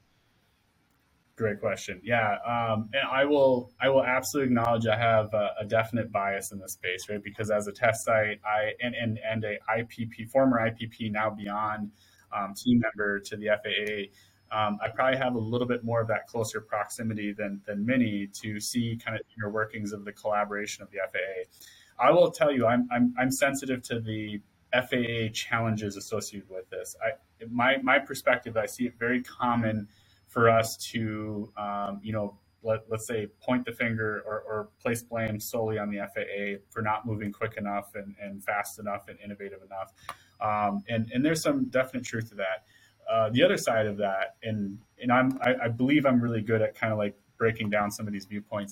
[SPEAKER 2] Great question. Yeah, um, and I will I will absolutely acknowledge I have a, a definite bias in this space, right? Because as a test site, I and and, and a I P P, former I P P, now beyond um, team member to the F A A, um, I probably have a little bit more of that closer proximity than than many to see kind of inner workings of the collaboration of the F A A. I will tell you, I'm I'm, I'm sensitive to the F A A challenges associated with this. I my my perspective, I see it very common for us to, um, you know, let, let's say point the finger or, or place blame solely on the F A A for not moving quick enough and, and fast enough and innovative enough. Um, and, and there's some definite truth to that. Uh, the other side of that, and, and I'm, I, I believe I'm really good at kind of like breaking down some of these viewpoints,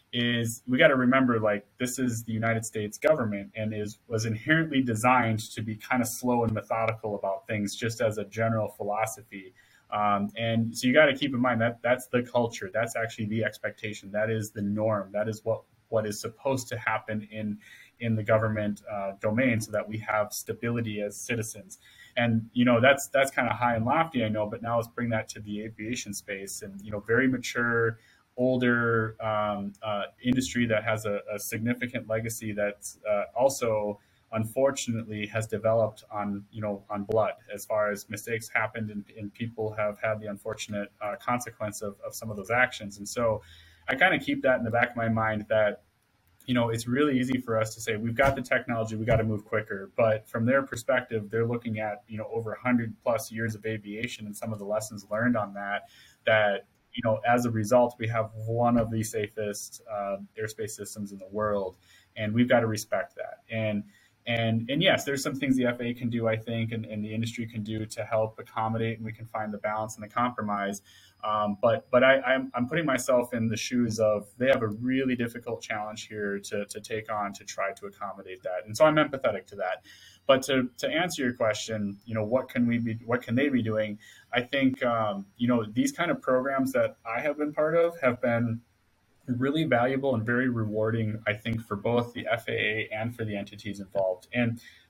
[SPEAKER 2] is we got to remember, like, this is the United States government and is was inherently designed to be kind of slow and methodical about things, just as a general philosophy. Um, and so you got to keep in mind that that's the culture. That's actually the expectation. That is the norm. That is what, what is supposed to happen in in the government uh, domain, so that we have stability as citizens. And you know that's that's kind of high and lofty, I know. But now let's bring that to the aviation space, and you know, very mature, older um, uh, industry that has a, a significant legacy that's uh, also, unfortunately, has developed on, you know, on blood, as far as mistakes happened and, and people have had the unfortunate uh, consequence of, of some of those actions. And so I kind of keep that in the back of my mind, that, you know, it's really easy for us to say, we've got the technology, we got to move quicker. But from their perspective, they're looking at, you know, over one hundred plus years of aviation and some of the lessons learned on that, that, you know, as a result, we have one of the safest uh, airspace systems in the world, and we've got to respect that. And And and yes, there's some things the F A A can do, I think, and, and the industry can do to help accommodate, and we can find the balance and the compromise. Um, but but I, I'm, I'm putting myself in the shoes of, they have a really difficult challenge here to, to take on to try to accommodate that. And so I'm empathetic to that. But to, to answer your question, you know, what can we be, what can they be doing? I think, um, you know, these kind of programs that I have been part of have been really valuable and very rewarding, I think, for both the F A A and for the entities involved. And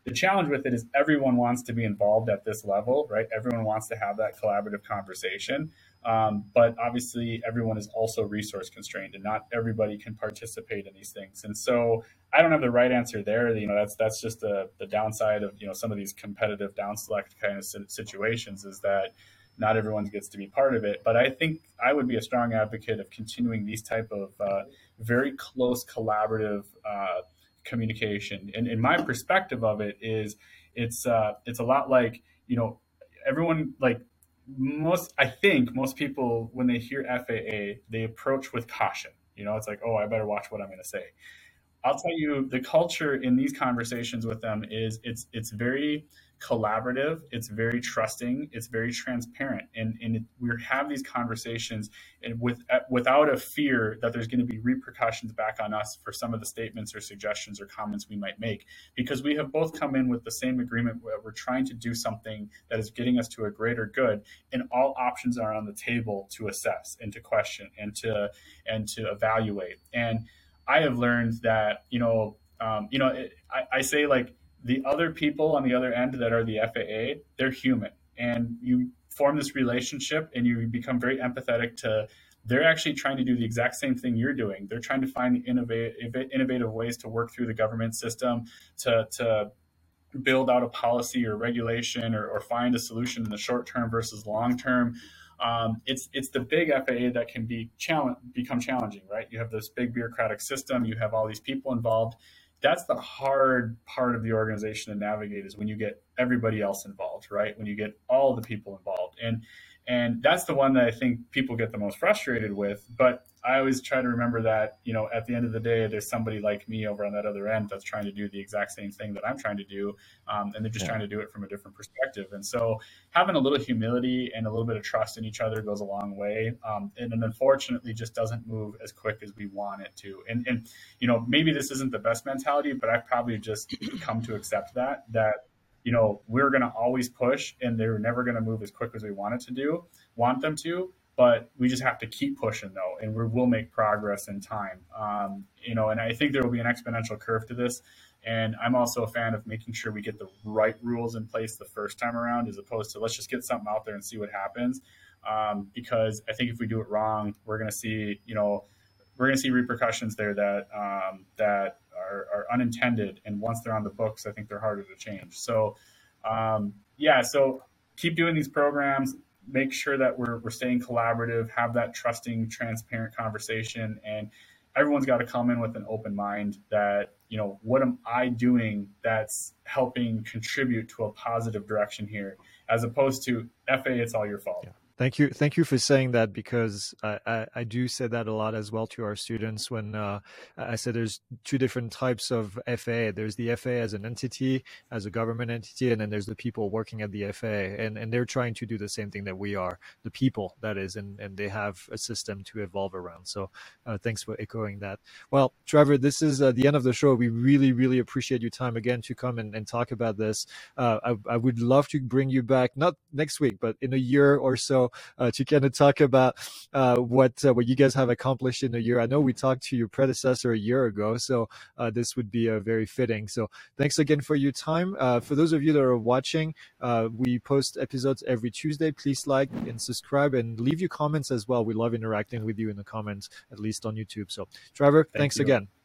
[SPEAKER 2] The challenge with it is everyone wants to be involved at this level, right? Everyone wants to have that collaborative conversation. Um, but obviously everyone is also resource constrained and not everybody can participate in these things. And so I don't have the right answer there. You know, that's, that's just the, the downside of, you know, some of these competitive down select kind of situations, is that not everyone gets to be part of it. But I think I would be a strong advocate of continuing these type of uh, very close collaborative uh, communication. And in my perspective of it is it's, uh, it's a lot like, you know, everyone, like, most, I think most people, when they hear F A A, they approach with caution. You know, it's like, oh, I better watch what I'm going to say. I'll tell you, the culture in these conversations with them is it's it's very collaborative, it's very trusting, it's very transparent, and and it, we have these conversations and with without a fear that there's going to be repercussions back on us for some of the statements or suggestions or comments we might make, because we have both come in with the same agreement where we're trying to do something that is getting us to a greater good, and all options are on the table to assess and to question and to and to evaluate. And I have learned that, you know, um, you know, it, I, I say, like, the other people on the other end that are the F A A, they're human, and you form this relationship and you become very empathetic to, they're actually trying to do the exact same thing you're doing. They're trying to find innovative, innovative ways to work through the government system to, to build out a policy or regulation or, or find a solution in the short term versus long term. Um, it's it's the big F A A that can be challenge, become challenging, right? You have this big bureaucratic system, you have all these people involved. That's the hard part of the organization to navigate, is when you get everybody else involved, right? When you get all the people involved. And and that's the one that I think people get the most frustrated with. But I always try to remember that, you know, at the end of the day, there's somebody like me over on that other end that's trying to do the exact same thing that I'm trying to do. Um, and they're just yeah. trying to do it from a different perspective. And so having a little humility and a little bit of trust in each other goes a long way. Um, and, and unfortunately just doesn't move as quick as we want it to. And, and, you know, maybe this isn't the best mentality, but I've probably just come to accept that, that, you know, we're going to always push and they're never going to move as quick as we want it to do, want them to. But we just have to keep pushing, though, and we will make progress in time. Um, you know, and I think there will be an exponential curve to this. And I'm also a fan of making sure we get the right rules in place the first time around, as opposed to let's just get something out there and see what happens. Um, because I think if we do it wrong, we're going to see, you know, we're going to see repercussions there that um, that are, are unintended. And once they're on the books, I think they're harder to change. So, um, yeah, so keep doing these programs. Make sure that we're we're staying collaborative, have that trusting, transparent conversation, and everyone's got to come in with an open mind that, you know, what am I doing that's helping contribute to a positive direction here, as opposed to F A A, it's all your fault.
[SPEAKER 1] Yeah. Thank you. Thank you for saying that, because I, I, I do say that a lot as well to our students when uh, I said there's two different types of F A A. There's the F A A as an entity, as a government entity, and then there's the people working at the F A A. And, and they're trying to do the same thing that we are, the people, that is, and, and they have a system to evolve around. So uh, thanks for echoing that. Well, Trevor, this is uh, the end of the show. We really, really appreciate your time again to come and, and talk about this. Uh, I, I would love to bring you back, not next week, but in a year or so, Uh, to kind of talk about uh, what uh, what you guys have accomplished in a year. I know we talked to your predecessor a year ago, so uh, this would be uh, very fitting. So thanks again for your time. Uh, for those of you that are watching, uh, we post episodes every Tuesday. Please like and subscribe and leave your comments as well. We love interacting with you in the comments, at least on YouTube. So Trevor, Thank thanks you. again.